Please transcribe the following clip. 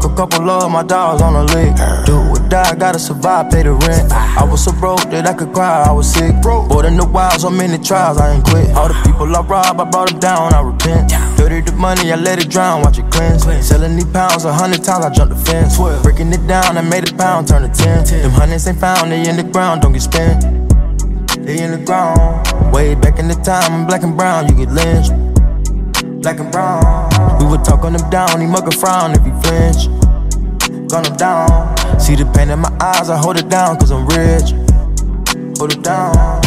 Took a couple of my dogs on a lick. Do or die, gotta survive, pay the rent. I was so broke that I could cry, I was sick. Born in the wild, so many trials, I ain't quit. All the people I robbed, I brought them down, I repent. Dirty the money, I let it drown, watch it cleanse. Selling these pounds 100 times, I jumped the fence. Breaking it down, I made a pound, turn to 10. Them hundreds ain't found, they in the ground, don't get spent. They in the ground. Way back in the time, black and brown, you get lynched. Black and brown. We would talk on him down, he mug a frown if he flinch. Gun him down. See the pain in my eyes, I hold it down, cause I'm rich. Hold it down.